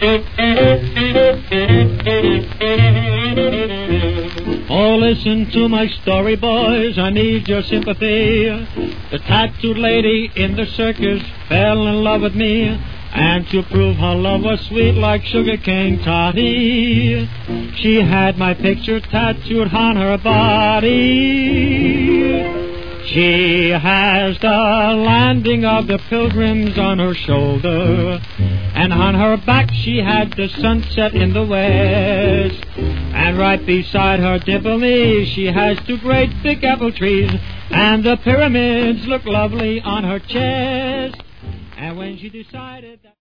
Oh, listen to my story, boys, I need your sympathy. The tattooed lady in the circus fell in love with me, and to prove her love was sweet like sugarcane toddy, she had my picture tattooed on her body. She has the landing of the pilgrims on her shoulder, and on her back she had the sunset in the west. And right beside her dimple knee she has two great big apple trees, and the pyramids look lovely on her chest. And when she decided that